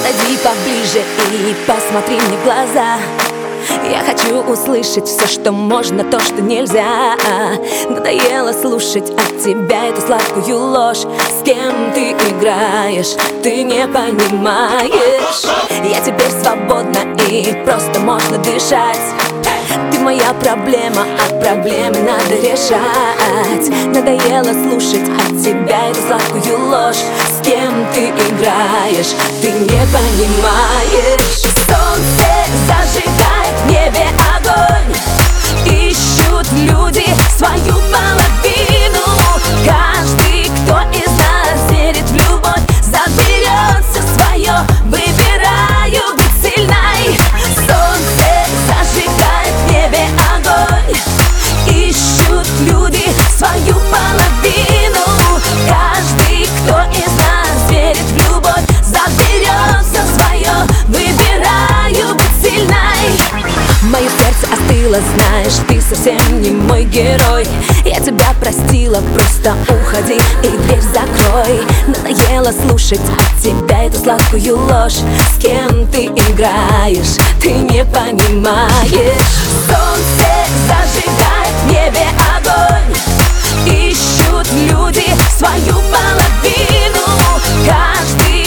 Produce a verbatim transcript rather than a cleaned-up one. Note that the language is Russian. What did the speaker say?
Подойди поближе и посмотри мне в глаза. Я хочу услышать все, что можно, то, что нельзя. Надоело слушать от тебя эту сладкую ложь. С кем ты играешь, ты не понимаешь. Я теперь свободна и просто можно дышать. Ты моя проблема, а проблемы надо решать. Надоело слушать от тебя эту сладкую ложь. С кем ты играешь, ты не понимаешь. Солнце зажигает в небе огонь. Ищут люди свою половину. Каждый, кто из нас верит в любовь, заберет все свое. Выбираю быть сильной. Солнце зажигает в небе огонь. Ищут люди свою половину. Каждый, кто из нас верит в любовь, заберет все свое. Выбираю быть сильной. Мое сердце остыло, знаешь, ты совсем не мой герой. Я тебя простила, просто уходи и дверь закрой. Надоело слушать от тебя эту сладкую ложь. С кем ты играешь, ты не понимаешь. Солнце зажигает в небе огонь. Ищут люди свою половину. Каждый